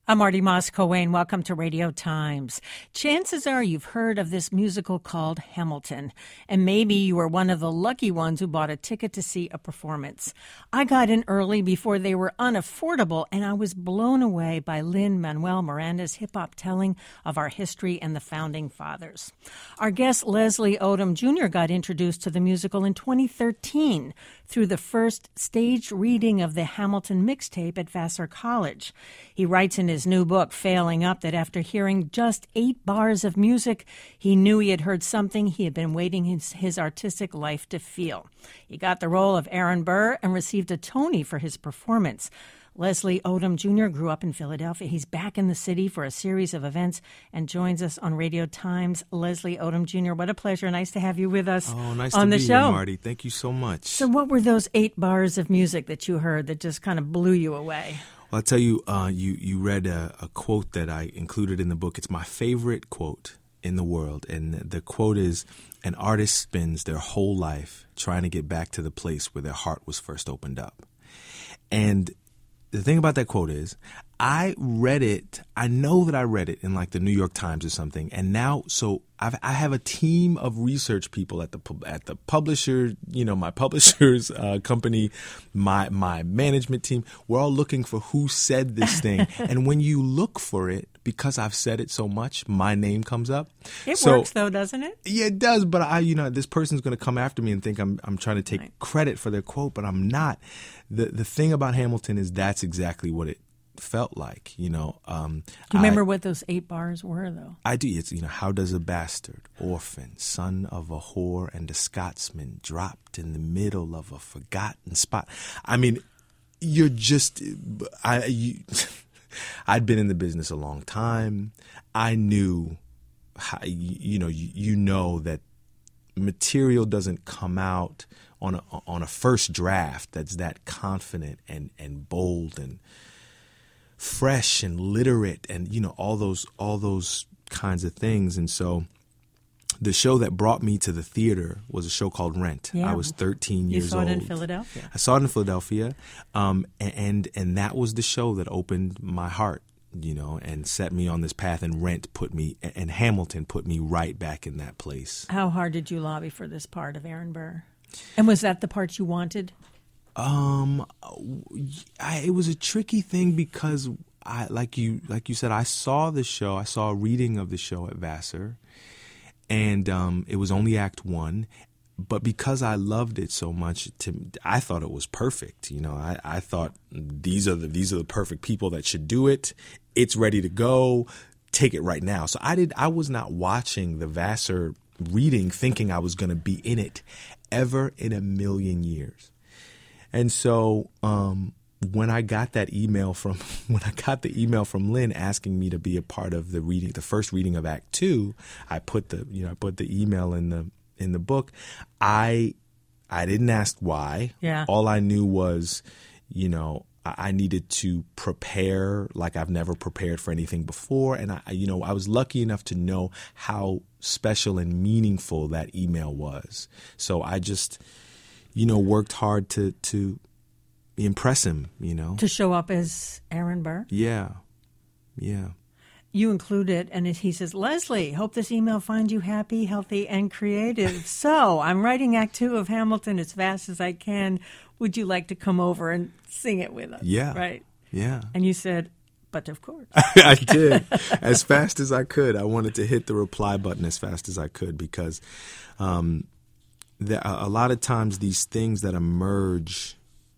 I'm Marty Moss-Coane. Welcome to Radio Times. Chances are you've heard of this musical called Hamilton, and maybe you were one of the lucky ones who bought a ticket to see a performance. I got in early before they were unaffordable, and I was blown away by Lin-Manuel Miranda's hip-hop telling of our history and the Founding Fathers. Our guest Leslie Odom Jr. got introduced to the musical in 2013 through the first staged reading of the Hamilton mixtape at Vassar College. He writes in his new book, Failing Up, that after hearing just 8 bars of music, he knew he had heard something he had been waiting his artistic life to feel. He got the role of Aaron Burr and received a Tony for his performance. Leslie Odom Jr. grew up in Philadelphia. He's back in the city for a series of events and joins us on Radio Times. Leslie Odom Jr., what a pleasure. Nice to have you with us on the show. Nice to be here, Marty. Thank you so much. So what were those 8 bars of music that you heard that just kind of blew you away? Well, I'll tell you, you read a quote that I included in the book. It's my favorite quote in the world. And the quote is, an artist spends their whole life trying to get back to the place where their heart was first opened up. And the thing about that quote is, I read it. I know that I read it in like the New York Times or something. And now, so I have a team of research people at the publisher, my publisher's company, my management team. We're all looking for who said this thing. And when you look for it, because I've said it so much, my name comes up. It works though, doesn't it? Yeah, it does. But this person's going to come after me and think I'm trying to take credit for their quote, but I'm not. The thing about Hamilton is that's exactly what it felt like, Do you remember what those 8 bars were, though? I do. It's, how does a bastard, orphan, son of a whore and a Scotsman, dropped in the middle of a forgotten spot? I mean, you're just, I'd been in the business a long time. I knew, how, that material doesn't come out on a first draft that's that confident and bold and fresh and literate and all those kinds of things. And so the show that brought me to the theater was a show called Rent. Yeah. I was 13 years old. You saw it in Philadelphia. I saw it in Philadelphia, and that was the show that opened my heart, and set me on this path. And Hamilton put me right back in that place. How hard did you lobby for this part of Aaron Burr? And was that the part you wanted? It was a tricky thing because like you said, I saw the show. I saw a reading of the show at Vassar, and it was only Act 1. But because I loved it so much, I thought it was perfect. I thought these are the perfect people that should do it. It's ready to go. Take it right now. So I was not watching the Vassar reading thinking I was going to be in it ever in a million years. And so when I got the email from Lynn asking me to be a part of the first reading of Act 2, I put the email in the book. I didn't ask why. Yeah. All I knew was, I needed to prepare like I've never prepared for anything before. And I was lucky enough to know how special and meaningful that email was. So I just worked hard to impress him, To show up as Aaron Burr? Yeah. You include it, and he says, Leslie, hope this email finds you happy, healthy, and creative. So I'm writing Act 2 of Hamilton as fast as I can. Would you like to come over and sing it with us? Yeah. Right? Yeah. And you said, but of course. I did. As fast as I could. I wanted to hit the reply button as fast as I could because a lot of times these things that emerge,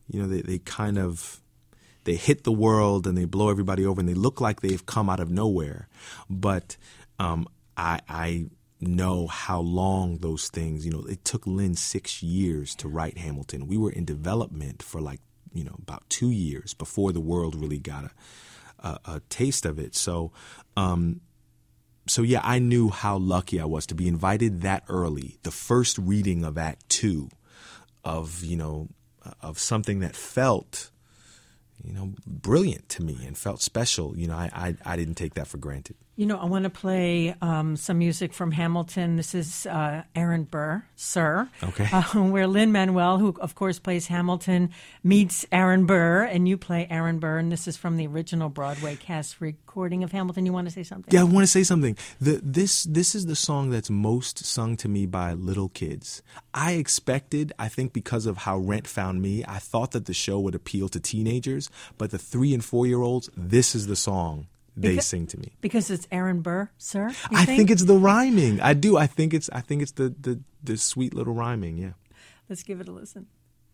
they hit the world and they blow everybody over and they look like they've come out of nowhere. But I know how long those things, it took Lynn 6 years to write Hamilton. We were in development for about 2 years before the world really got a taste of it. So yeah, I knew how lucky I was to be invited that early. The first reading of Act 2 of something that felt, brilliant to me and felt special. I didn't take that for granted. You know, I want to play some music from Hamilton. This is Aaron Burr, Sir. Okay. Where Lin-Manuel, who of course plays Hamilton, meets Aaron Burr, and you play Aaron Burr. And this is from the original Broadway cast recording of Hamilton. You want to say something? Yeah, I want to say something. This is the song that's most sung to me by little kids. I think because of how Rent found me, I thought that the show would appeal to teenagers, but the 3 and 4-year-olds, this is the song they sing to me. Because it's Aaron Burr, Sir? I think it's the rhyming. I do. I think it's the sweet little rhyming, yeah. Let's give it a listen.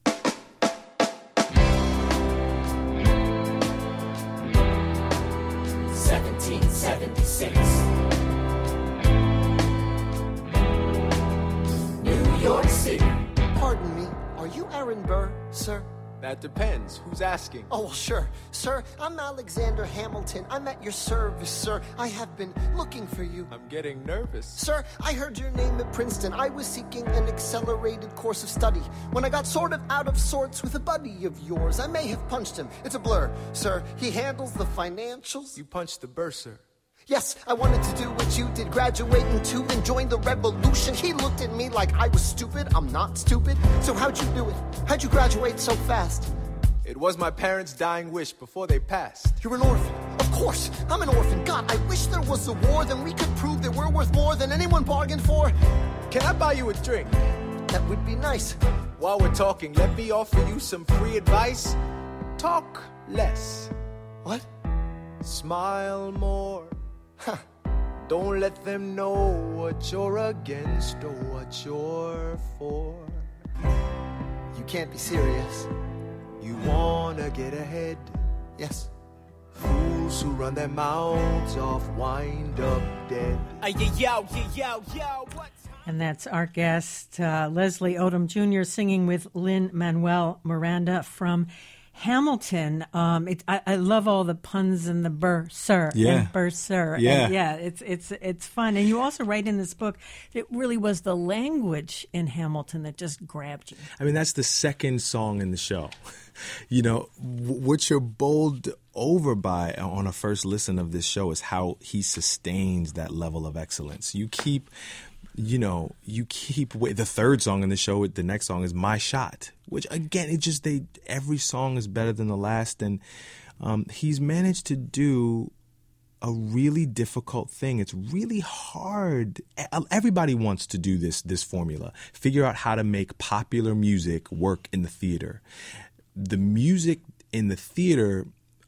1776, New York City. Pardon me, are you Aaron Burr, sir? That depends. Who's asking? Oh, well, sure. Sir, I'm Alexander Hamilton. I'm at your service, sir. I have been looking for you. I'm getting nervous. Sir, I heard your name at Princeton. I was seeking an accelerated course of study. When I got sort of out of sorts with a buddy of yours, I may have punched him. It's a blur, sir. He handles the financials. You punched the bursar. Yes, I wanted to do what you did, graduating too and join the revolution. He looked at me like I was stupid. I'm not stupid. So how'd you do it? How'd you graduate so fast? It was my parents' dying wish before they passed. You're an orphan. Of course, I'm an orphan. God, I wish there was a war, then we could prove that we're worth more than anyone bargained for. Can I buy you a drink? That would be nice. While we're talking, let me offer you some free advice. Talk less. What? Smile more. Don't let them know what you're against or what you're for. You can't be serious. You wanna get ahead. Yes. Fools who run their mouths off wind up dead. And that's our guest, Leslie Odom Jr., singing with Lin-Manuel Miranda from Hamilton. I love all the puns and the Burr, Sir, and Burr, Sir. Yeah. And it's fun. And you also write in this book that it really was the language in Hamilton that just grabbed you. I mean, that's the second song in the show. You know, what you're bowled over by on a first listen of this show is how he sustains that level of excellence. You keep the third song in the show, the next song is My Shot, which again, every song is better than the last. And he's managed to do a really difficult thing. It's really hard. Everybody wants to do this formula, figure out how to make popular music work in the theater. The music in the theater,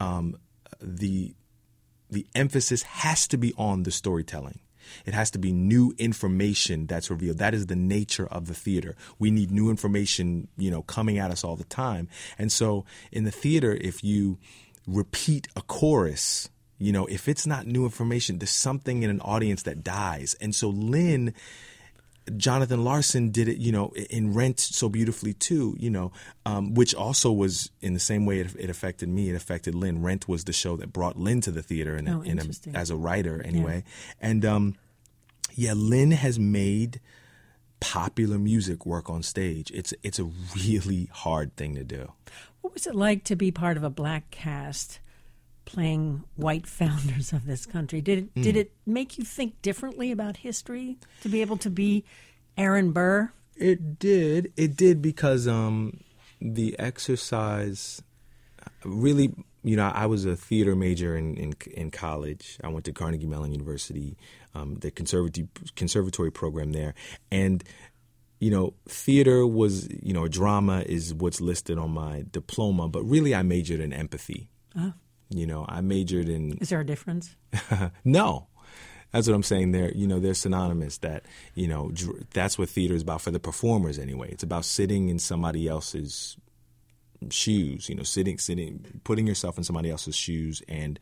the emphasis has to be on the storytelling. It has to be new information that's revealed. That is the nature of the theater. We need new information, coming at us all the time. And so in the theater, if you repeat a chorus, if it's not new information, there's something in an audience that dies. And so Jonathan Larson did it, in Rent so beautifully too, which also was in the same way it affected me. It affected Lin. Rent was the show that brought Lin to the theater as a writer anyway. Yeah. And Lin has made popular music work on stage. It's a really hard thing to do. What was it like to be part of a black cast playing white founders of this country? Did it make you think differently about history to be able to be Aaron Burr? It did because the exercise really, I was a theater major in college. I went to Carnegie Mellon University, the conservatory program there, and theater was, drama is what's listed on my diploma, but really I majored in empathy. I majored in... Is there a difference? No. That's what I'm saying. They're synonymous. That, that's what theater is about for the performers anyway. It's about sitting in somebody else's shoes, putting yourself in somebody else's shoes and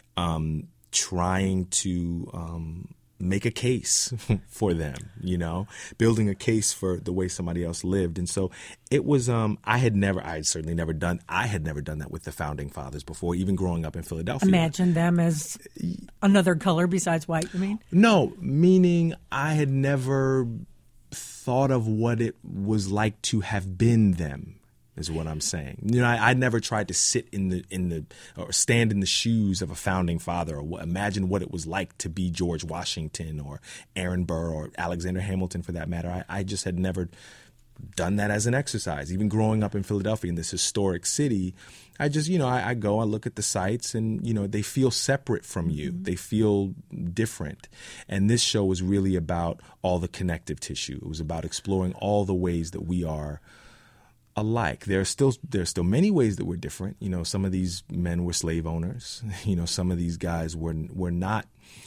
trying to make a case for them, building a case for the way somebody else lived. And so it was, I had never done that with the founding fathers before, even growing up in Philadelphia. Imagine them as another color besides white, you mean? No, meaning I had never thought of what it was like to have been them. is what I'm saying. You know, I never tried to sit in the or stand in the shoes of a founding father or imagine what it was like to be George Washington or Aaron Burr or Alexander Hamilton for that matter. I just had never done that as an exercise. Even growing up in Philadelphia, in this historic city, I just, you know, I go, I look at the sites and, you know, they feel separate from you. They feel different. And this show was really about all the connective tissue. It was about exploring all the ways that we are alike. There's still many ways that we're different. You know, some of these men were slave owners. You know, some of these guys were not.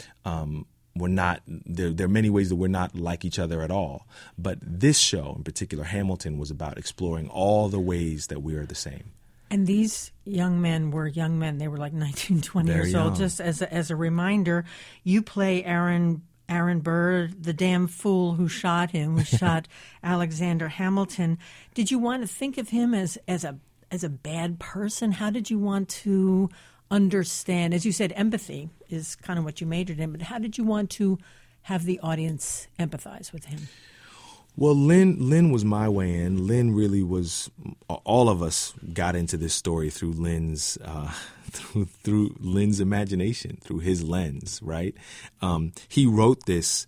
There are many ways that we're not like each other at all. But this show in particular, Hamilton, was about exploring all the ways that we are the same. And these young men were young men. They were like 19, 20 Very years old. young. Just as a reminder, you play Aaron Burr, the damn fool who shot him, who shot Alexander Hamilton. Did you want to think of him as a bad person? How did you want to understand? As you said, empathy is kind of what you majored in, but how did you want to have the audience empathize with him? Well, Lin was my way in. Lin really was. All of us got into this story through Lin's through Lin's imagination, through his lens. Right? He wrote this.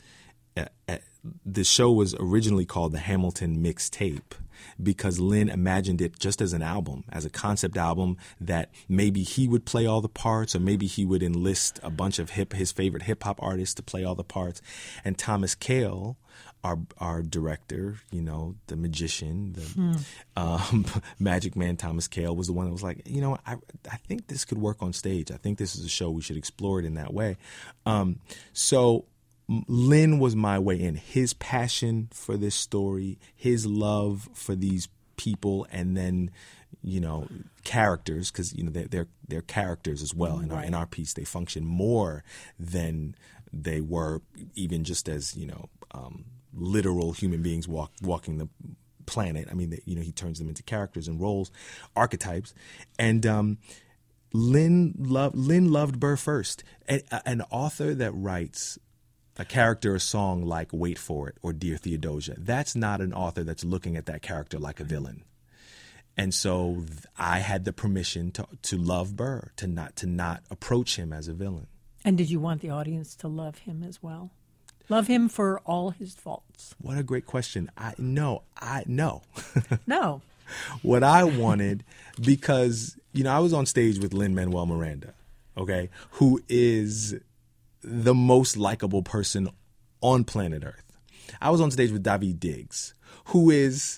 The show was originally called the Hamilton Mixtape because Lin imagined it just as an album, as a concept album that maybe he would play all the parts or maybe he would enlist a bunch of his favorite hip-hop artists to play all the parts. And Thomas Kail, our director, you know, the magician, the magic man Thomas Kail, was the one that was like, you know, I think this could work on stage. I think this is a show. We should explore it in that way. So Lin was my way in. His passion for this story, his love for these people, and then, you know, characters, because, you know, they're characters as well. In our piece, they function more than they were even just as, you know, literal human beings walking the planet. I mean, you know, he turns them into characters and roles, archetypes, and Lin loved Burr first. An author that writes a character, a song like Wait For It or Dear Theodosia, that's not an author that's looking at that character like a villain. And so I had the permission to love Burr, to not approach him as a villain. And did you want the audience to love him as well? Love him for all his faults? What a great question. No. No. What I wanted, because, you know, I was on stage with Lin-Manuel Miranda, okay, who is the most likable person on planet Earth. I was on stage with Daveed Diggs, who is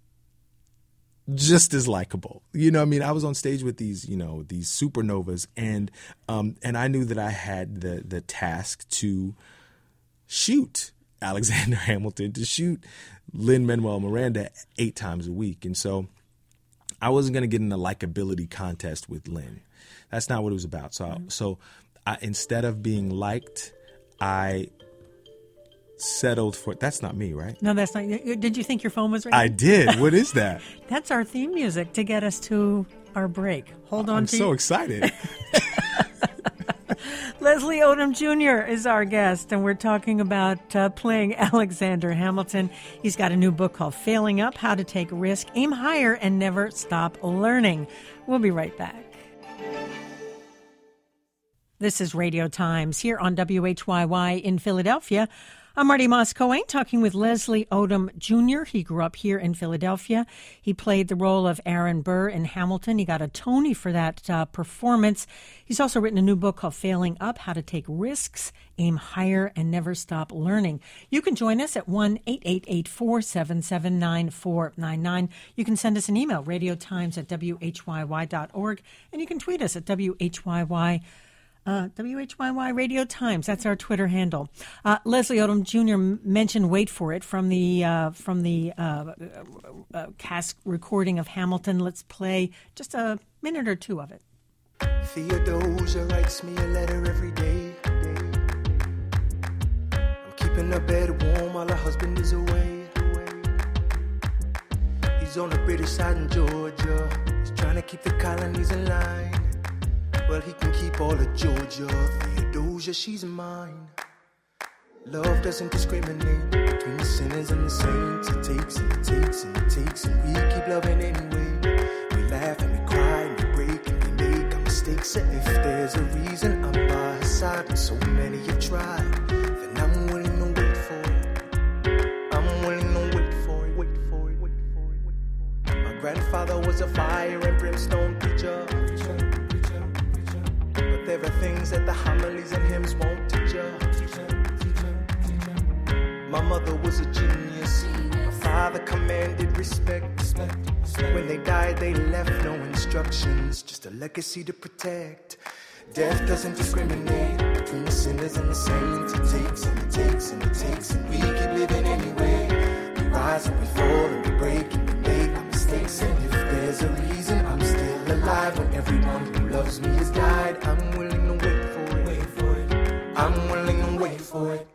just as likable. You know what I mean? I was on stage with these, you know, these supernovas, and I knew that I had the task to shoot Alexander Hamilton, to shoot Lin-Manuel Miranda 8 times a week. And so I wasn't going to get in a likability contest with Lin. That's not what it was about. So I, instead of being liked, I settled for, that's not me, right? No, that's not. Did you think your phone was ringing? I did. What is that? That's our theme music to get us to our break. Hold on. I'm so excited. Leslie Odom Jr. is our guest, and we're talking about playing Alexander Hamilton. He's got a new book called Failing Up, How to Take Risk, Aim Higher, and Never Stop Learning. We'll be right back. This is Radio Times here on WHYY in Philadelphia. I'm Marty Moss-Cohen talking with Leslie Odom Jr. He grew up here in Philadelphia. He played the role of Aaron Burr in Hamilton. He got a Tony for that performance. He's also written a new book called Failing Up, How to Take Risks, Aim Higher, and Never Stop Learning. You can join us at 1-888-477-9499. You can send us an email, radiotimes@whyy.org, and you can tweet us at WHYY Radio Times. That's our Twitter handle. Leslie Odom Jr. mentioned "Wait For It" from the cast recording of Hamilton. Let's play just a minute or two of it. Theodosia writes me a letter every day. I'm keeping her bed warm while her husband is away. He's on the British side in Georgia. He's trying to keep the colonies in line. Well, he can keep all of Georgia. Theodosia, she's mine. Love doesn't discriminate between the sinners and the saints. It takes and it takes and it takes, and we keep loving anyway. We laugh and we cry and we break and we make our mistakes. And if there's a reason I'm by her side, and so many have tried, then I'm willing to wait for it. I'm willing to wait for it, wait for it, wait for it, wait for it. My grandfather was a fire and brimstone preacher. But there are things that the homilies and hymns won't teach you. My mother was a genius. My father commanded respect. When they died, they left no instructions, just a legacy to protect. Death doesn't discriminate between the sinners and the saints. It takes and it takes and it takes, and we keep living anyway. We rise and we fall and we break and we make our mistakes. And if there's a reason I'm still alive when everyone who loves me has died, I'm willing to wait for it. Wait for it. I'm willing to wait for it.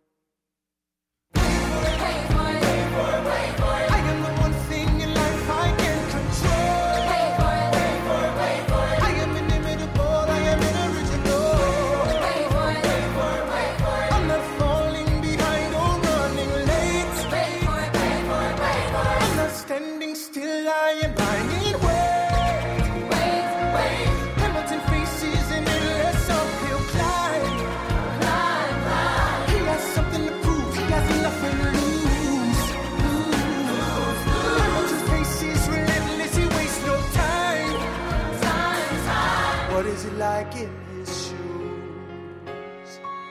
Like in his shoes.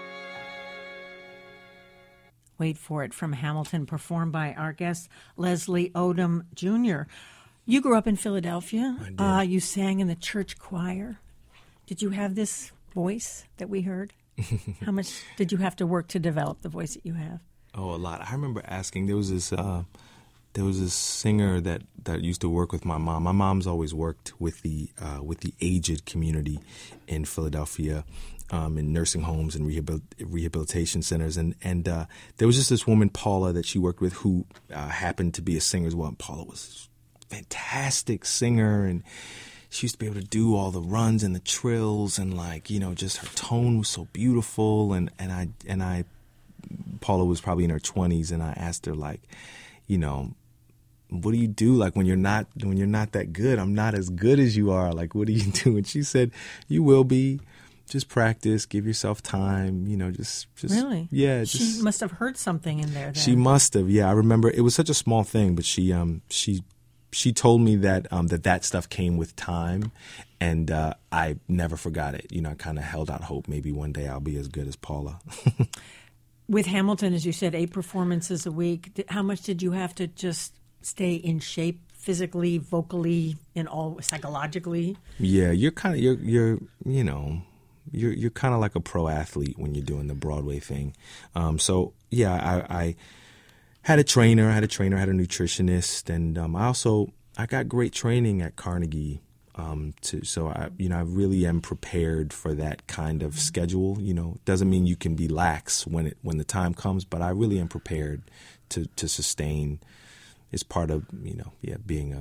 Wait for It from Hamilton, performed by our guest Leslie Odom Jr. You grew up in Philadelphia. I did. You sang in the church choir. Did you have this voice that we heard? How much did you have to work to develop the voice that you have? Oh, a lot. I remember asking. There was this singer that used to work with my mom. My mom's always worked with the aged community in Philadelphia, in nursing homes and rehabilitation centers. And there was just this woman, Paula, that she worked with who happened to be a singer as well. And Paula was a fantastic singer, and she used to be able to do all the runs and the trills, and just her tone was so beautiful. And I Paula was probably in her 20s, and I asked her, what do you do when you're not that good? I'm not as good as you are. What do you do? And she said, you will be. Just practice, give yourself time, just really? Yeah. She must have heard something in there then. She must have. Yeah, I remember it was such a small thing, but she told me that that stuff came with time, and I never forgot it. I kind of held out hope maybe one day I'll be as good as Paula. With Hamilton, as you said, 8 performances a week. How much did you have to just stay in shape physically, vocally, and all psychologically? Yeah, you're kind of you're kind of like a pro athlete when you're doing the Broadway thing. So yeah, I had a trainer, I had a nutritionist, and I got great training at Carnegie. So I really am prepared for that kind of schedule. Doesn't mean you can be lax when the time comes, but I really am prepared to sustain. It's part of being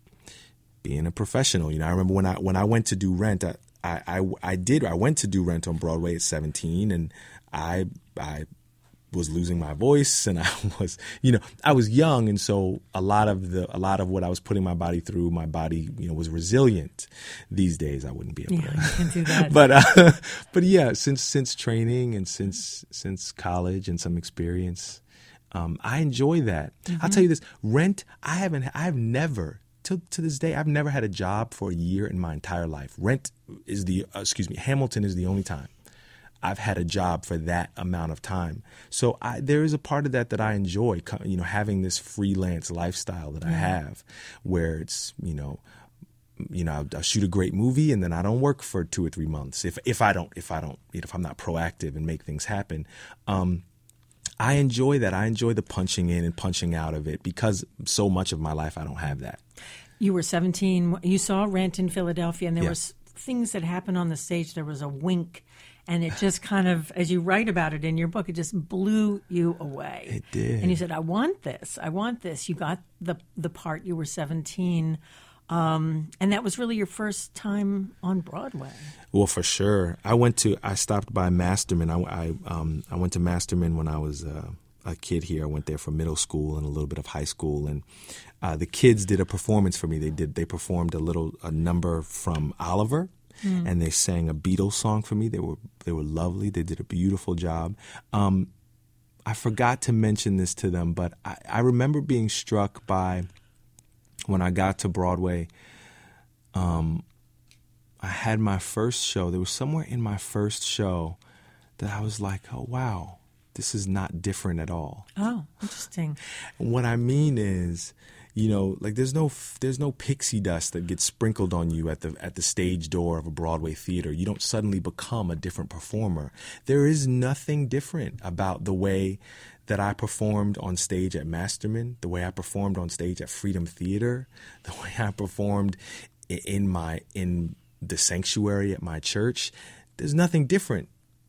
a professional. I remember when I went to do Rent, I went to do Rent on Broadway at 17, and I was losing my voice, and I was young, and so a lot of what I was putting my body through, my body was resilient. These days I wouldn't be able to. You can do that. But yeah, since training and since college and some experience, I enjoy that. Mm-hmm. I'll tell you this, Rent, I've never to this day, I've never had a job for a year in my entire life. Hamilton is the only time I've had a job for that amount of time. So there is a part of that I enjoy, having this freelance lifestyle that I have, where it's, I'll shoot a great movie and then I don't work for 2 or 3 months. If I'm not proactive and make things happen. I enjoy that. I enjoy the punching in and punching out of it, because so much of my life I don't have that. You were 17. You saw Rent in Philadelphia, and there was things that happened on the stage. There was a wink, and it just kind of, as you write about it in your book, it just blew you away. It did. And you said, I want this. I want this. You got the part. You were 17. And that was really your first time on Broadway. Well, for sure. I stopped by Masterman. I went to Masterman when I was a kid here. I went there for middle school and a little bit of high school. And the kids did a performance for me. They performed a number from Oliver. And they sang a Beatles song for me. They were lovely. They did a beautiful job. I forgot to mention this to them, but I remember being struck by when I got to Broadway. I had my first show. There was somewhere in my first show that I was like, oh, wow, this is not different at all. Oh, interesting. And what I mean is, like there's no pixie dust that gets sprinkled on you at the stage door of a Broadway theater. You don't suddenly become a different performer. There is nothing different about the way that I performed on stage at Masterman, the way I performed on stage at Freedom Theater, the way I performed in the sanctuary at my church. There's nothing different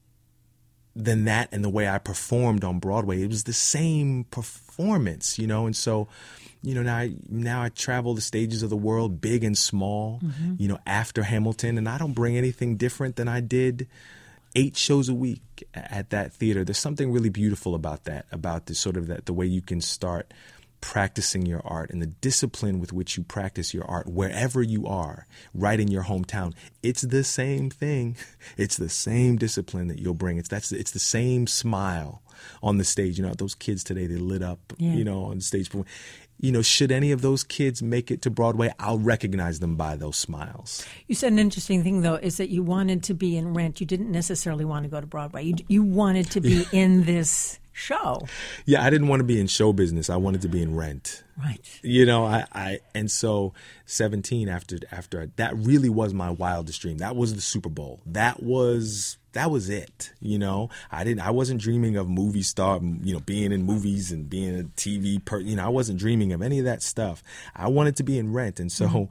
than that and the way I performed on Broadway. It was the same performance, and so now I travel the stages of the world, big and small, after Hamilton, and I don't bring anything different than I did 8 shows a week at that theater. There's something really beautiful about that, about the sort of the way you can start practicing your art and the discipline with which you practice your art wherever you are, right in your hometown. It's the same thing. It's the same discipline that you'll bring. It's the same smile on the stage. Those kids today, they lit up, on stage. Should any of those kids make it to Broadway, I'll recognize them by those smiles. You said an interesting thing, though, is that you wanted to be in Rent. You didn't necessarily want to go to Broadway. You wanted to be in this show. Yeah, I didn't want to be in show business. I wanted to be in Rent. Right. And so 17 after that really was my wildest dream. That was the Super Bowl. That was it. I wasn't dreaming of movie star, being in movies and being a TV person. I wasn't dreaming of any of that stuff. I wanted to be in Rent. And so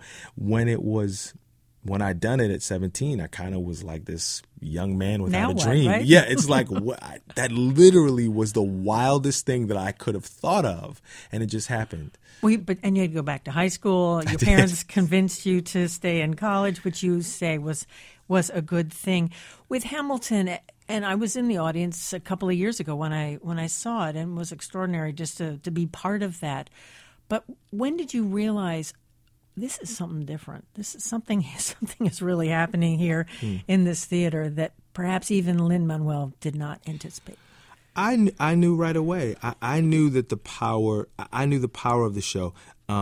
when I'd done it at 17, I kind of was like this young man without a dream. Right? Yeah, it's like that literally was the wildest thing that I could have thought of, and it just happened. And you had to go back to high school. Your parents convinced you to stay in college, which you say was a good thing. With Hamilton, and I was in the audience a couple of years ago when I saw it, and it was extraordinary just to be part of that. But when did you realize this is something different? This is something is really happening here in this theater that perhaps even Lin-Manuel did not anticipate. I knew right away. I knew that the power of the show.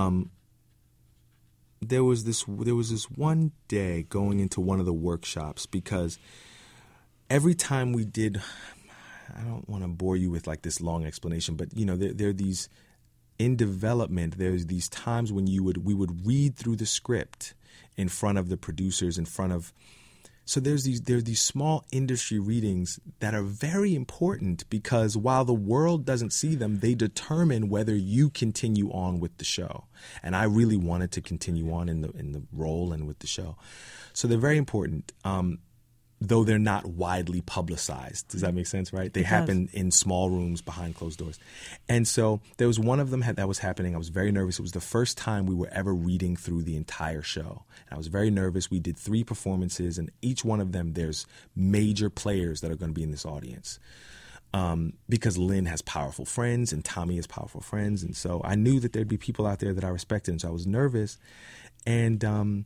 There was this one day going into one of the workshops, because every time we did, I don't want to bore you with like this long explanation, but there are these. In development, there's these times when we would read through the script in front of the producers, so there's these small industry readings that are very important, because while the world doesn't see them, they determine whether you continue on with the show. And I really wanted to continue on in the role and with the show, so they're very important. Though they're not widely publicized. Does that make sense, right? They happen in small rooms behind closed doors. And so there was one of them that was happening. I was very nervous. It was the first time we were ever reading through the entire show. And I was very nervous. We did 3 performances, and each one of them there's major players that are going to be in this audience. Because Lynn has powerful friends and Tommy has powerful friends. And so I knew that there'd be people out there that I respected. And so I was nervous. And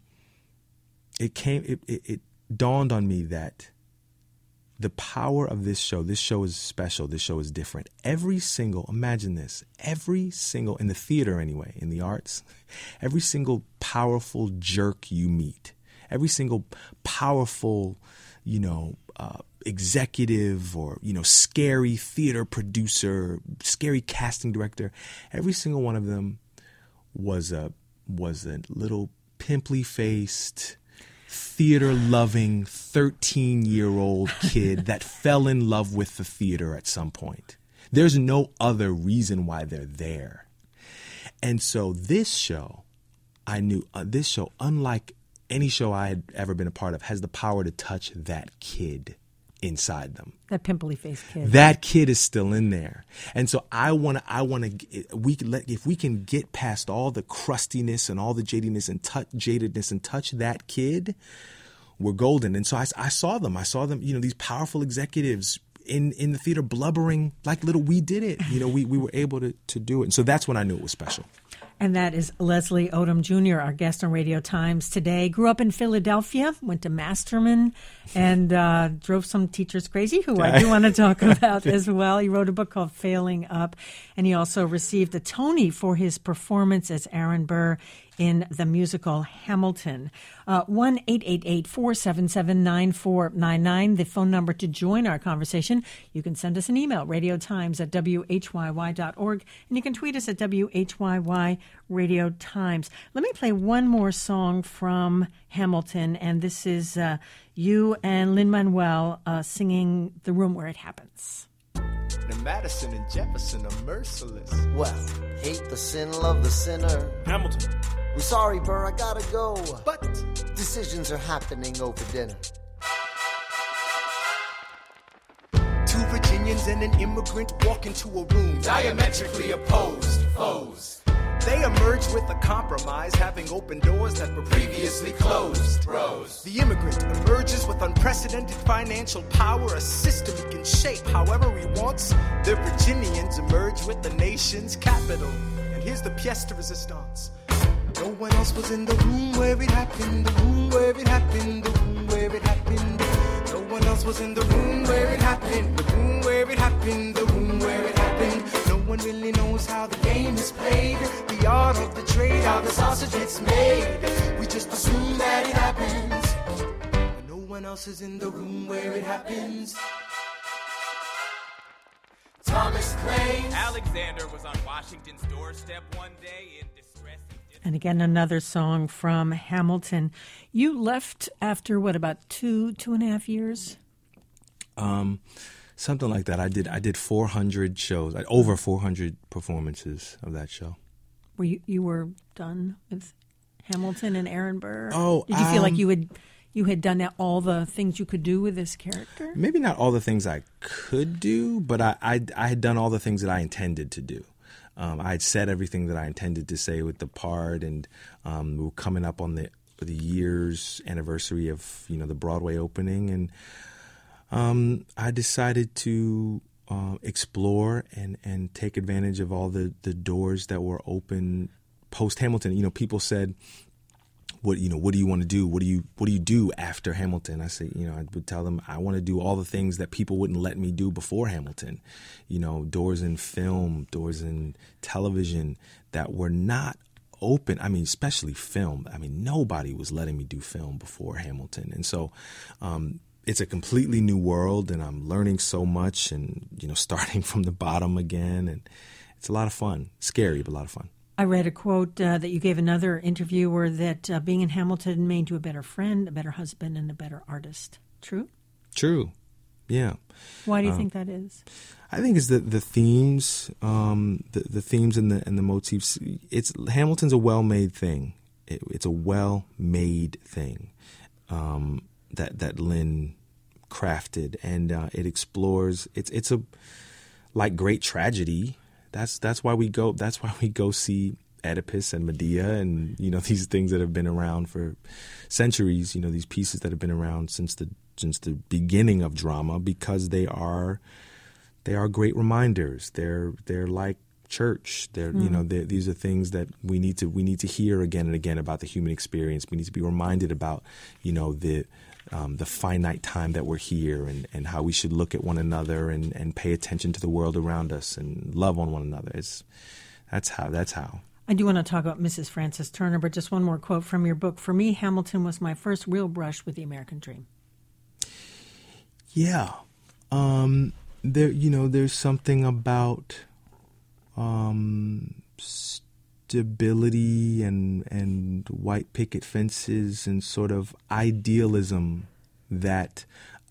it dawned on me that the power of this show is special. This show is different. Imagine this, in the theater anyway, in the arts, every single powerful jerk you meet, every single powerful, executive or, scary theater producer, scary casting director, every single one of them was a little pimply-faced, theater-loving 13-year-old kid that fell in love with the theater at some point. There's no other reason why they're there. And so this show, I knew this show, unlike any show I had ever been a part of, has the power to touch that kid inside them. That pimply faced kid. That kid is still in there. And so if we can get past all the crustiness and all the jadedness and touch that kid, we're golden. And so I saw them, these powerful executives in the theater blubbering like little we did it. We were able to do it. And so that's when I knew it was special. And that is Leslie Odom Jr., our guest on Radio Times today. Grew up in Philadelphia, went to Masterman, and drove some teachers crazy, who I do want to talk about as well. He wrote a book called Failing Up, and he also received a Tony for his performance as Aaron Burr in the musical Hamilton. 1-888-477-9499, the phone number to join our conversation. You can send us an email, radiotimes@whyy.org, and you can tweet us at WHYY Radio Times. Let me play one more song from Hamilton, and this is you and Lin-Manuel singing The Room Where It Happens. Now Madison and Jefferson are merciless. Well, hate the sin, love the sinner. Hamilton. I'm sorry, Burr, I gotta go. But decisions are happening over dinner. Two Virginians and an immigrant walk into a room Diametrically opposed foes. They emerge with a compromise, having opened doors that were Previously closed. Rose. The immigrant emerges with unprecedented financial power, a system he can shape however he wants. The Virginians emerge with the nation's capital. And here's the pièce de résistance. No one else was in the room where it happened, the room where it happened, the room where it happened. No one else was in the room where it happened, the room where it happened, the room where it happened. No one really knows how the game is played, the art of the trade, how the sausage gets made. We just assume that it happens, but no one else is in the room where it happens. Thomas claims Alexander was on Washington's doorstep one day in distress. And again, another song from Hamilton. You left after, about 2.5 years? Something like that. I did 400 shows, over 400 performances of that show. Were you were done with Hamilton and Aaron Burr? Oh, did you feel like you had done all the things you could do with this character? Maybe not all the things I could do, but I had done all the things that I intended to do. I had said everything that I intended to say with the part, and we were coming up on the year's anniversary of the Broadway opening, and I decided to explore and take advantage of all the doors that were open post Hamilton. People said, what do you want to do? What do you do after Hamilton? I say, I would tell them I want to do all the things that people wouldn't let me do before Hamilton. Doors in film, doors in television that were not open. I mean, especially film. I mean, nobody was letting me do film before Hamilton. And so it's a completely new world, and I'm learning so much and, starting from the bottom again. And it's a lot of fun. Scary, but a lot of fun. I read a quote that you gave another interviewer that being in Hamilton made you a better friend, a better husband, and a better artist. True? True. Yeah. Why do you think that is? I think it's the themes, the themes and the motifs. Hamilton's a well-made thing. It's a well-made thing that Lin crafted, and it explores. It's a like great tragedy. That's why we go. That's why we go see Oedipus and Medea, and these things that have been around for centuries. These pieces that have been around since the beginning of drama, because they are great reminders. They're like church. These are things that we need to hear again and again about the human experience. We need to be reminded about the finite time that we're here, and how we should look at one another and pay attention to the world around us and love on one another. That's how. I do want to talk about Mrs. Frances Turner, but just one more quote from your book. For me, Hamilton was my first real brush with the American dream. Yeah. There's something about stability and white picket fences and sort of idealism that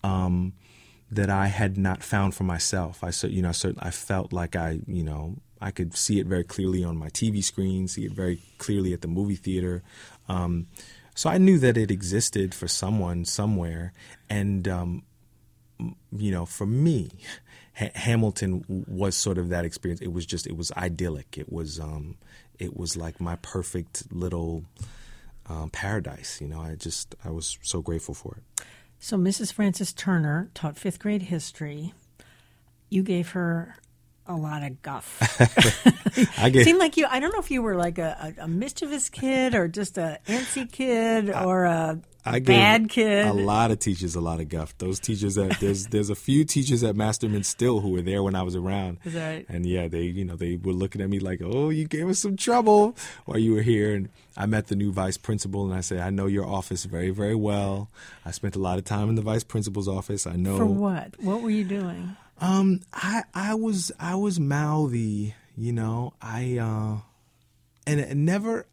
I had not found for myself. I felt like I could see it very clearly on my TV screen, see it very clearly at the movie theater. So I knew that it existed for someone somewhere, and for me, Hamilton was sort of that experience. It was idyllic. It was like my perfect little paradise. I was so grateful for it. So Mrs. Frances Turner taught 5th grade history. You gave her a lot of guff. Seemed like I don't know if you were like a mischievous kid or just a antsy kid or a bad kid. A lot of teachers, a lot of guff. Those teachers there's a few teachers at Masterman still who were there when I was around. Is that right? And yeah, they were looking at me like, oh, you gave us some trouble while you were here. And I met the new vice principal and I said, I know your office very, very well. I spent a lot of time in the vice principal's office. I know. For what? What were you doing? I was mouthy, and never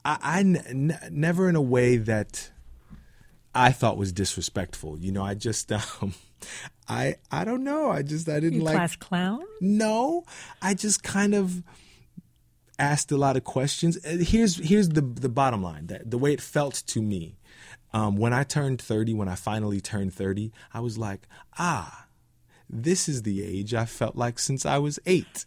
in a way that I thought was disrespectful. I just, I don't know. I didn't You like class clown? No, I just kind of asked a lot of questions. Here's the bottom line. The way it felt to me, when I finally turned 30, I was like, this is the age I felt like since I was 8.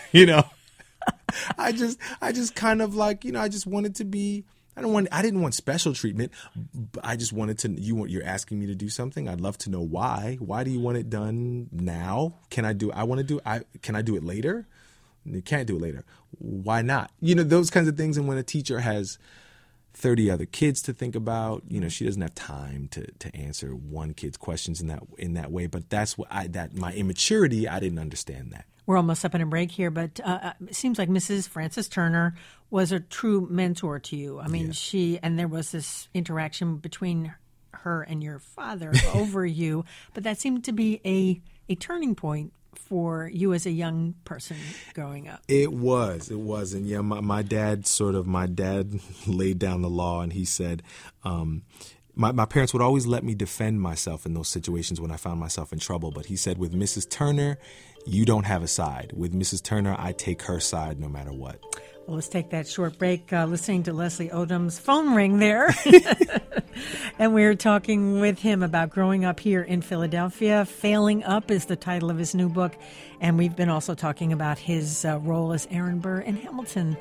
I just kind of like, I just wanted to be, I didn't want special treatment. I just wanted to, you're asking me to do something. I'd love to know why. Why do you want it done now? Can I do it later? You can't do it later. Why not? Those kinds of things. And when a teacher has 30 other kids to think about, she doesn't have time to answer one kid's questions in that way. But that's my immaturity, I didn't understand that. We're almost up on a break here, but it seems like Mrs. Frances Turner was a true mentor to you. I mean, and there was this interaction between her and your father over you, but that seemed to be a turning point for you as a young person growing up. It was. And yeah, my dad laid down the law, and he said, my parents would always let me defend myself in those situations when I found myself in trouble. But he said, with Mrs. Turner, you don't have a side. With Mrs. Turner, I take her side no matter what. Well, let's take that short break, listening to Leslie Odom's phone ring there. And we're talking with him about growing up here in Philadelphia. Failing Up is the title of his new book. And we've been also talking about his role as Aaron Burr in Hamilton.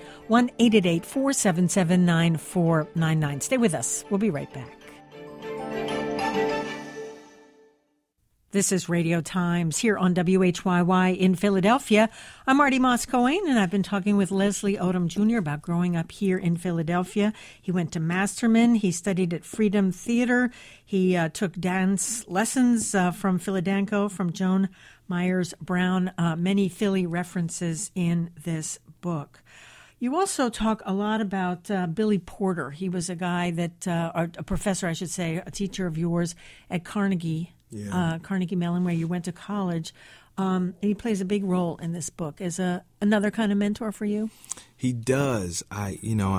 1-888-477-9499. Stay with us. We'll be right back. This is Radio Times here on WHYY in Philadelphia. I'm Marty Moss-Cohen, and I've been talking with Leslie Odom Jr. about growing up here in Philadelphia. He went to Masterman. He studied at Freedom Theater. He took dance lessons from Philadanco, from Joan Myers Brown. Many Philly references in this book. You also talk a lot about Billy Porter. He was a guy that, a professor, I should say, a teacher of yours at Carnegie. Yeah. Carnegie Mellon, where you went to college. And he plays a big role in this book as another kind of mentor for you. He does. I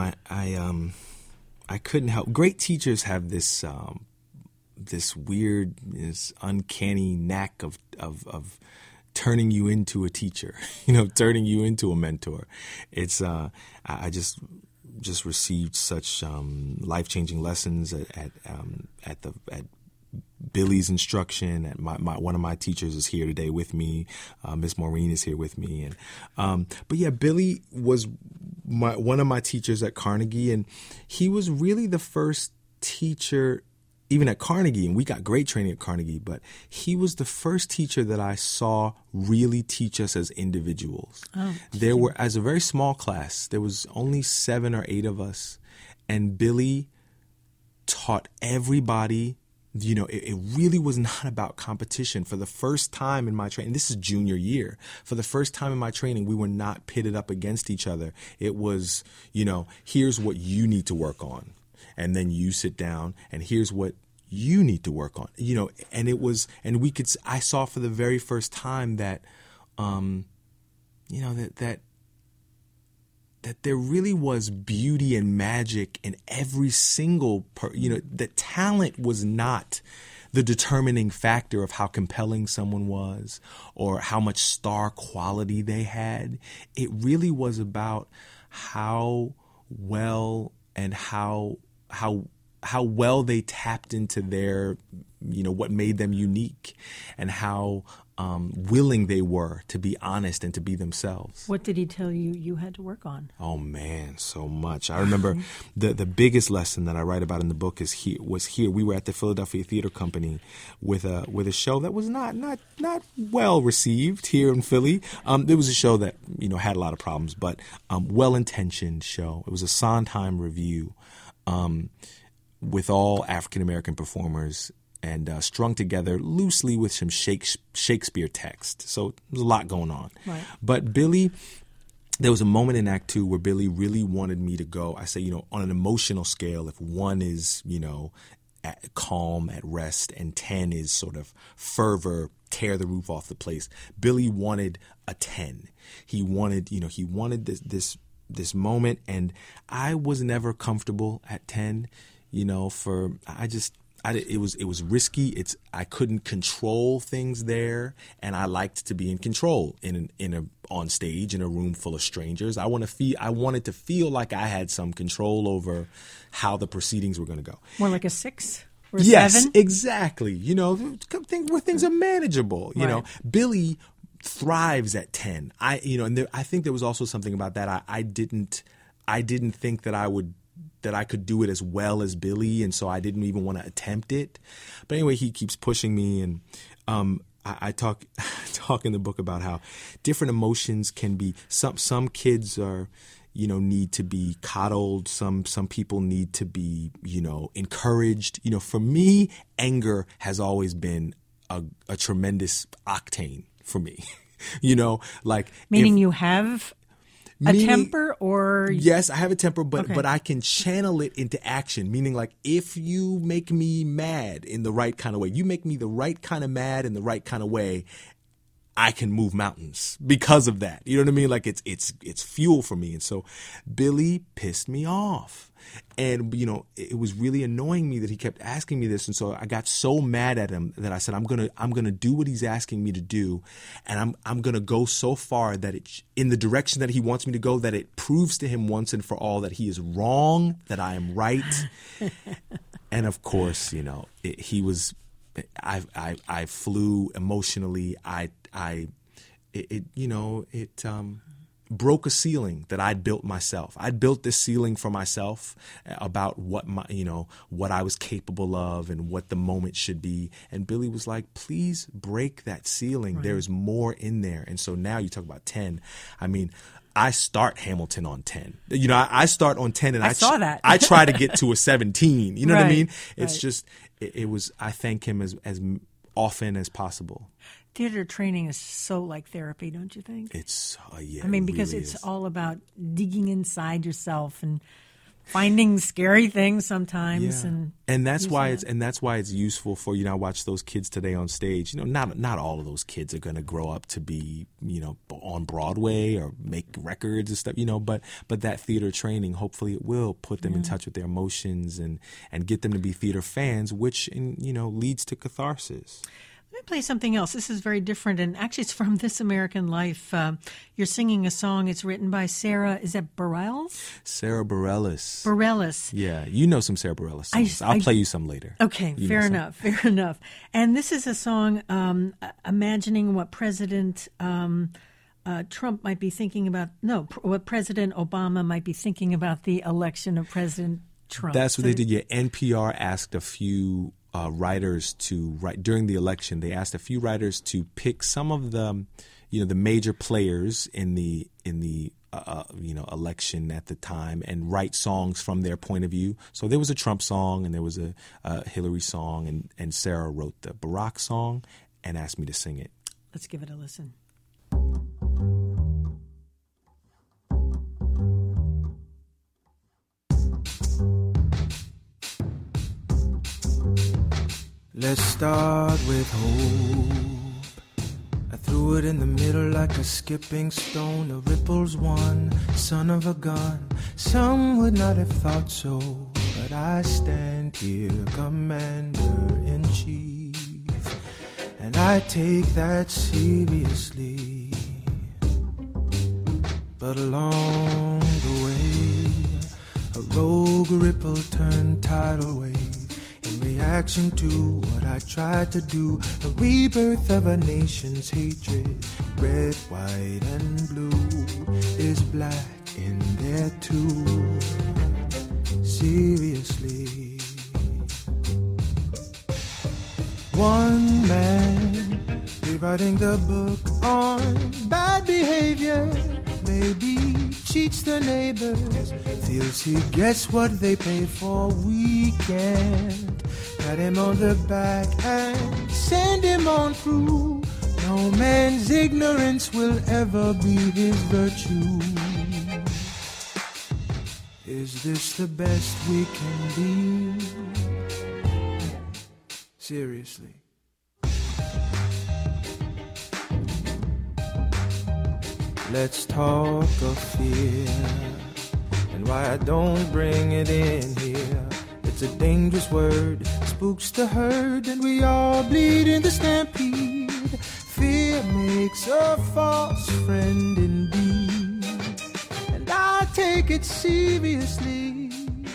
couldn't help. Great teachers have this weird, this uncanny knack of turning you into a teacher, turning you into a mentor. It's I just received such life-changing lessons at Billy's instruction. And one of my teachers is here today with me. Miss Maureen is here with me. And but yeah, Billy was one of my teachers at Carnegie, and he was really the first teacher even at Carnegie, and we got great training at Carnegie, but he was the first teacher that I saw really teach us as individuals. There were, as a very small class, there was only 7 or 8 of us, and Billy taught everybody. It really was not about competition. For the first time in my training, this is junior year, for the first time in my training, we were not pitted up against each other. It was, here's what you need to work on. And then you sit down and here's what you need to work on, and it was, and I saw for the very first time that, that there really was beauty and magic in every single, that talent was not the determining factor of how compelling someone was or how much star quality they had. It really was about how well and how well they tapped into their, what made them unique, and how willing they were to be honest and to be themselves. What did he tell you had to work on? Oh man, so much. I remember the biggest lesson that I write about in the book was here. We were at the Philadelphia Theater Company with a show that was not well received here in Philly. It was a show that had a lot of problems, but well-intentioned show. It was a Sondheim review with all African American performers, and strung together loosely with some Shakespeare text. So there was a lot going on. Right. But Billy, there was a moment in Act 2 where Billy really wanted me to go. I say, on an emotional scale, if 1 is, calm, at rest, and 10 is sort of fervor, tear the roof off the place, Billy wanted a 10. He wanted this moment, and I was never comfortable at 10. It was risky. I couldn't control things there, and I liked to be in control on stage in a room full of strangers. I wanted to feel like I had some control over how the proceedings were going to go. More like a 6 or a 7? Yes, exactly. Where things are manageable. Right. Billy thrives at 10. I think there was also something about that. I didn't think that I could do it as well as Billy, and so I didn't even want to attempt it. But anyway, he keeps pushing me, and I talk in the book about how different emotions can be. Some kids are, need to be coddled. Some people need to be, encouraged. For me, anger has always been a tremendous octane for me. Meaning you have a temper, or yes, I have a temper, but okay. but I can channel it into action. Meaning, if you make me mad in the right kind of way, you make me the right kind of mad in the right kind of way, I can move mountains because of that. You know what I mean? It's fuel for me. And so Billy pissed me off. And, it was really annoying me that he kept asking me this. And so I got so mad at him that I said, I'm going to do what he's asking me to do. And I'm going to go so far that in the direction that he wants me to go, that it proves to him once and for all that he is wrong, that I am right. And of course, he was, I flew emotionally. It broke a ceiling that I'd built myself. I'd built this ceiling for myself about what I was capable of and what the moment should be. And Billy was like, please break that ceiling. Right. There's more in there. And so now you talk about 10. I mean, I start Hamilton on 10. I start on 10, and I saw that. I try to get to a 17. You know what I mean? It's right. just, it was, I thank him as often as possible. Theater training is so like therapy, don't you think? It's because really it's is. all about digging inside yourself and finding scary things sometimes, and that's why it's useful for I watch those kids today on stage. Not all of those kids are going to grow up to be on Broadway or make records and stuff. But that theater training, hopefully, it will put them in touch with their emotions and get them to be theater fans, which leads to catharsis. Let me play something else. This is very different, and actually it's from This American Life. You're singing a song. It's written by Sarah, is that Bareilles? Sarah Bareilles. Bareilles. Yeah, some Sarah Bareilles songs. I'll play you some later. Okay, fair enough. And this is a song imagining what President Trump might be thinking about, what President Obama might be thinking about the election of President Trump. That's what they did. Yeah, NPR asked a few writers to write during the election. They asked a few writers to pick some of the, the major players in the election at the time and write songs from their point of view. So there was a Trump song and there was a Hillary song, and Sarah wrote the Barack song and asked me to sing it. Let's give it a listen. Let's start with hope. I threw it in the middle like a skipping stone. The ripples one, son of a gun. Some would not have thought so, but I stand here, commander-in-chief, and I take that seriously. But along the way, A rogue ripple turned tidal wave in reaction to what I tried to do. The rebirth of a nation's hatred, red, white, and blue, is black in there too. Seriously, one man rewriting the book on bad behavior, maybe cheats the neighbors, feels he gets what they pay for. We can't pat him on the back and send him on through. No man's ignorance will ever be his virtue. Is this the best we can be? Seriously. Let's talk of fear and why I don't bring it in here. It's a dangerous word, spooks the herd, and we all bleed in the stampede. Fear makes a false friend indeed, and I take it seriously.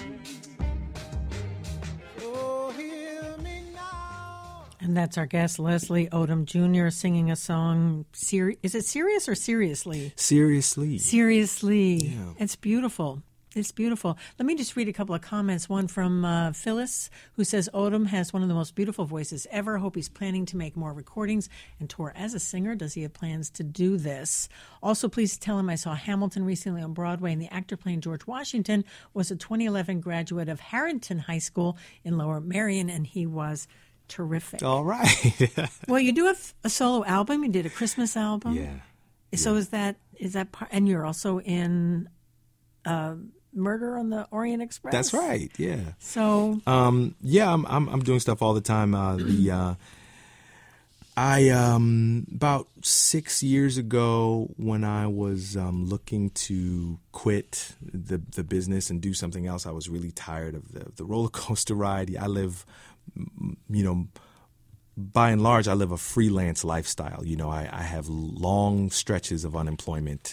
So hear me now. And that's our guest, Leslie Odom Jr., singing a song. Is it serious or seriously? Seriously. Seriously. Yeah. It's beautiful. It's beautiful. Let me just read a couple of comments. One from Phyllis, who says, Odom has one of the most beautiful voices ever. Hope he's planning to make more recordings and tour as a singer. Does he have plans to do this? Also, please tell him I saw Hamilton recently on Broadway, and the actor playing George Washington was a 2011 graduate of Harrington High School in Lower Merion, and he was terrific. All right. Well, you do have a solo album. You did a Christmas album. Yeah. So is that part? And you're also in Murder on the Orient Express. That's right. Yeah. So yeah, I'm doing stuff all the time. About 6 years ago, when I was looking to quit the business and do something else, I was really tired of the roller coaster ride. I live, by and large, I live a freelance lifestyle. I have long stretches of unemployment.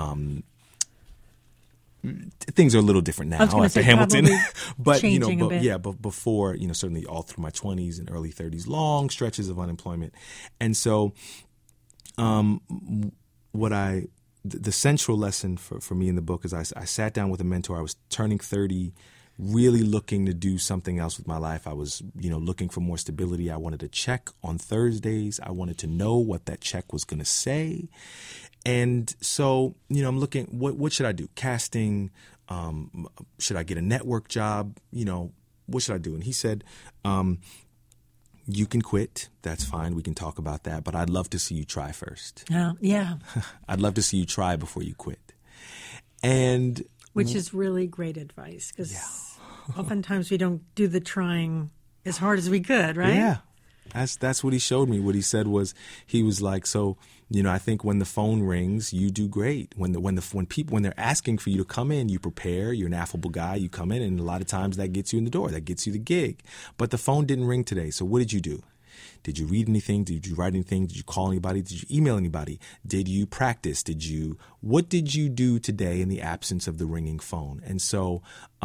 Things are a little different now after Hamilton, but but before, certainly all through my 20s and early 30s, long stretches of unemployment. And so the central lesson for me in the book is I sat down with a mentor. I was turning 30, really looking to do something else with my life. I was, looking for more stability. I wanted a check on Thursdays. I wanted to know what that check was going to say. And so, I'm looking, what should I do? Casting? Should I get a network job? What should I do? And he said, you can quit. That's fine. We can talk about that. But I'd love to see you try first. Yeah. I'd love to see you try before you quit. And which is really great advice, because oftentimes we don't do the trying as hard as we could, right? Yeah. That's what he showed me. What he said was, he was like, so, I think when the phone rings, you do great. When they're asking for you to come in, you prepare. You're an affable guy. You come in, and a lot of times that gets you in the door. That gets you the gig. But the phone didn't ring today. So what did you do? Did you read anything? Did you write anything? Did you call anybody? Did you email anybody? Did you practice? What did you do today in the absence of the ringing phone? And so,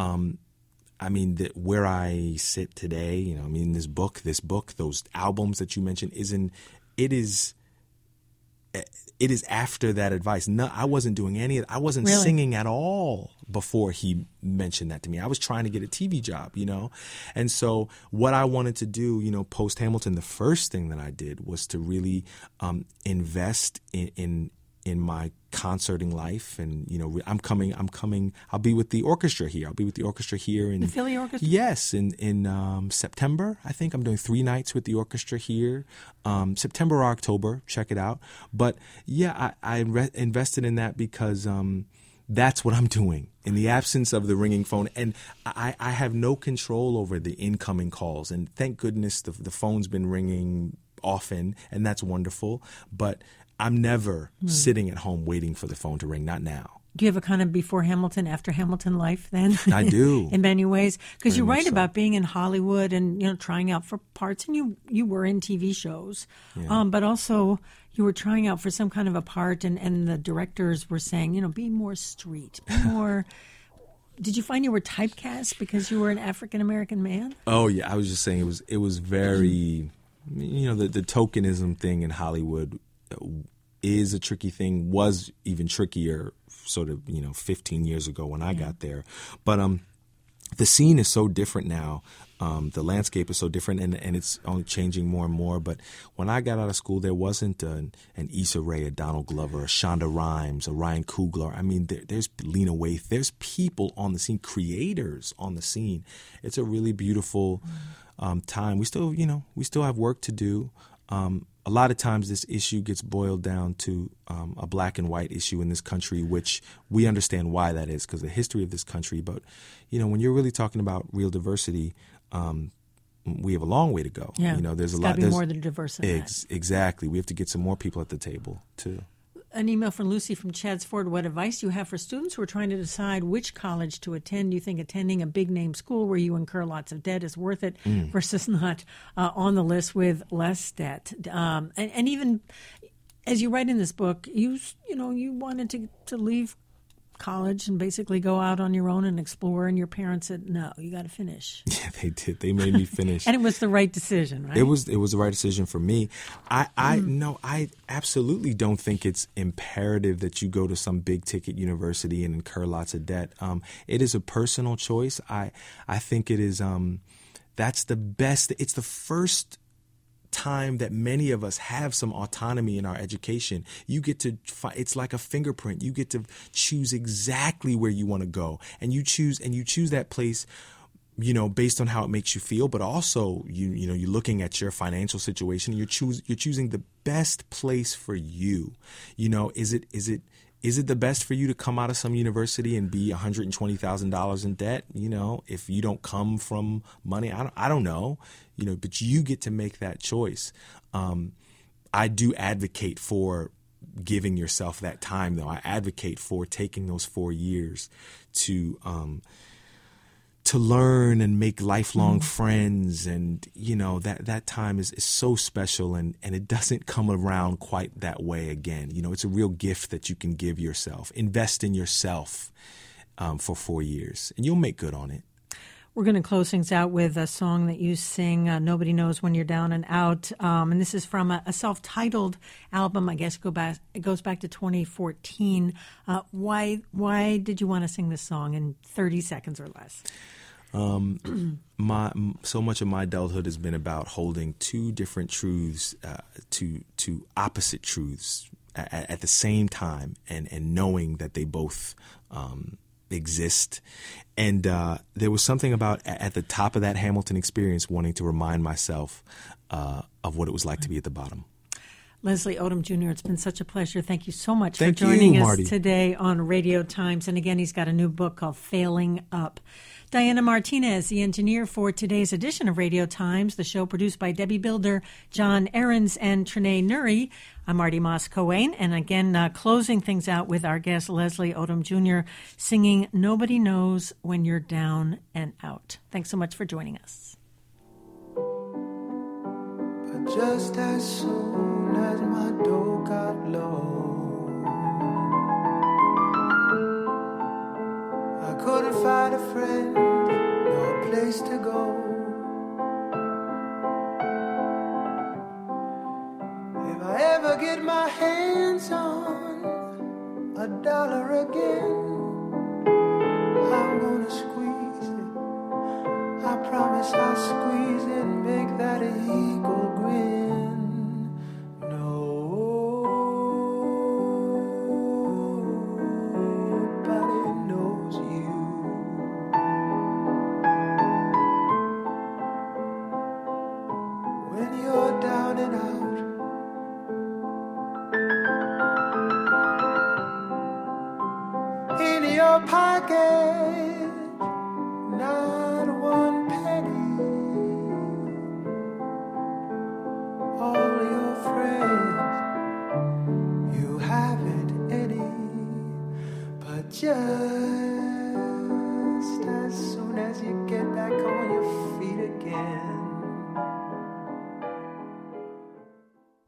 where I sit today, this book, those albums that you mentioned, it is after that advice. No, I wasn't doing any of it. I wasn't singing at all before he mentioned that to me. I was trying to get a TV job, And so what I wanted to do, post Hamilton, the first thing that I did was to really invest in my concerting life. And, I'm coming, I'll be with the orchestra here. I'll be with the orchestra here in the Philly Orchestra? Yes, in September. I think I'm doing 3 nights with the orchestra here. September or October, check it out. But yeah, I invested in that because that's what I'm doing in the absence of the ringing phone. And I have no control over the incoming calls. And thank goodness the phone's been ringing often, and that's wonderful. But I'm never sitting at home waiting for the phone to ring, not now. Do you have a kind of before Hamilton, after Hamilton life then? I do. In many ways. Because you write about being in Hollywood and, trying out for parts. And you were in TV shows. Yeah. But also you were trying out for some kind of a part. And the directors were saying, be more street, be more... Did you find you were typecast because you were an African American man? Oh yeah, I was just saying it was very, the tokenism thing in Hollywood is a tricky thing. Was even trickier, sort of 15 years ago when I got there. But the scene is so different now. The landscape is so different, and it's only changing more and more. But when I got out of school, there wasn't an Issa Rae, a Donald Glover, a Shonda Rhimes, a Ryan Coogler. I mean, there's Lena Waithe. There's people on the scene, creators on the scene. It's a really beautiful time. We still have work to do. A lot of times this issue gets boiled down to a black and white issue in this country, which we understand why that is because of the history of this country. But, when you're really talking about real diversity, we have a long way to go. Yeah. There's a lot. Got to be more than diverse than that. Exactly. We have to get some more people at the table, too. An email from Lucy from Chadds Ford. What advice do you have for students who are trying to decide which college to attend? Do you think attending a big-name school where you incur lots of debt is worth it versus not on the list with less debt? And even as you write in this book, you wanted to leave college and basically go out on your own and explore, and your parents said, no, you got to finish. Yeah, they did. They made me finish. And it was the right decision, right? It was the right decision for me. I absolutely don't think it's imperative that you go to some big ticket university and incur lots of debt. It is a personal choice. I think it is that's the best. It's the first time that many of us have some autonomy in our education. You get to it's like a fingerprint. You get to choose exactly where you want to go, and you choose that place based on how it makes you feel, but also you're looking at your financial situation. You're choosing the best place for you. Is it the best for you to come out of some university and be $120,000 in debt? If you don't come from money, I don't know. But you get to make that choice. I do advocate for giving yourself that time, though. I advocate for taking those 4 years to learn and make lifelong friends, and that time is so special, and it doesn't come around quite that way again. It's a real gift that you can give yourself. Invest in yourself for 4 years, and you'll make good on it. We're going to close things out with a song that you sing, Nobody Knows When You're Down and Out. And this is from a self-titled album. I guess it goes back to 2014. Why did you want to sing this song in 30 seconds or less? So much of my adulthood has been about holding two different truths, to opposite truths at the same time, and knowing that they both exist. And there was something about at the top of that Hamilton experience wanting to remind myself of what it was like to be at the bottom. Leslie Odom Jr., it's been such a pleasure. Thank you so much for joining us today on Radio Times. And again, he's got a new book called Failing Up. Diana Martinez, the engineer for today's edition of Radio Times, the show produced by Debbie Builder, John Ahrens, and Trinae Nuri. I'm Marty Moss-Coane, and again, closing things out with our guest, Leslie Odom Jr., singing Nobody Knows When You're Down and Out. Thanks so much for joining us. But just as soon as my door got low, I couldn't find a friend, no place to go. If I ever get my hands on $1 again, I'm gonna squeeze it. I promise I'll squeeze it and make that eagle grin. Pocket, not one penny. All your friends, you haven't any, but just